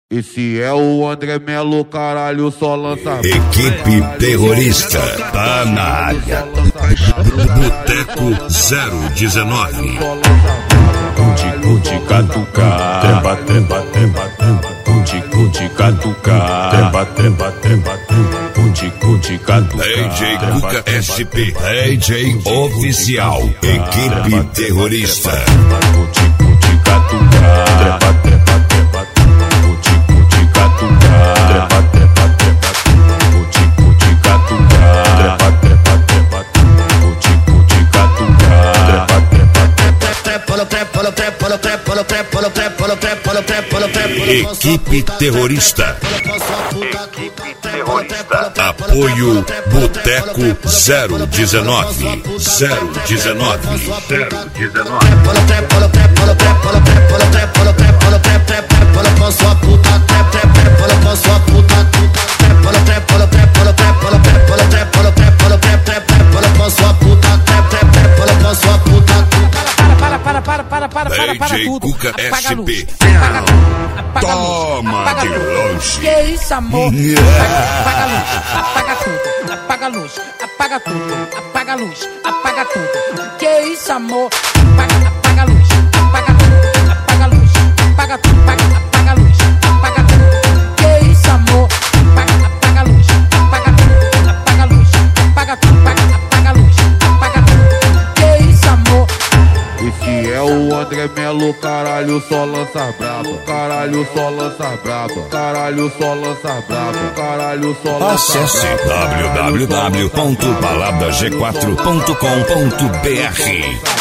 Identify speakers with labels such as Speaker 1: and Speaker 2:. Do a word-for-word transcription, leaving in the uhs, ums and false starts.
Speaker 1: Esse é o André Melo, caralho, só lança.
Speaker 2: Equipe terrorista, tá na área. Boteco zero dezenove.
Speaker 3: Cundi, cundi, catuca. Tremba, tremba, tremba, tremba. Cundi, cundi, catuca. Tremba, tremba, tremba, tremba. Cundi, cundi, catuca.
Speaker 2: D J Cuca S P. D J oficial. Equipe terrorista.
Speaker 3: Cundi, cundi, catuca. Tremba, tremba, tremba, tremba. Cundi, cundi, catuca. Tremba, tremba, tremba, tremba. Cundi, cundi, catuca. Tremba, tremba, tremba, tremba. Cundi, cundi, catuca. Tremba,
Speaker 2: Equipe terrorista. Equipe terrorista. Apoio Boteco zero dezenove. zero dezenove. zero dezenove.
Speaker 4: Para, para, para, para, para, para tudo.
Speaker 2: Cuca
Speaker 4: Apaga a luz.
Speaker 2: S P.
Speaker 4: Apaga a luz. Apaga a luz.
Speaker 2: Toma
Speaker 4: Apaga a
Speaker 2: de
Speaker 4: luz.
Speaker 2: longe.
Speaker 4: Que isso, amor? Apaga, apaga a luz. Apaga tudo. Apaga a luz. Apaga tudo. Apaga a luz. Apaga tudo. Que isso, amor? Apaga, apaga a luz. Apaga tudo. Apaga a luz. Apaga tudo. Apaga, apaga a luz. Apaga tudo. Que isso, amor? Apaga, apaga a luz. Apaga tudo. Apaga a luz. Apaga tudo. Apaga, apaga a luz. Apaga tudo. Que isso, amor?
Speaker 1: Esse é o André Melo, caralho, só lança brabo. Caralho, só lança brabo. Caralho, só lança brabo. Caralho, só lança brabo.
Speaker 2: Acesse w w w ponto balada g quatro ponto com ponto b r.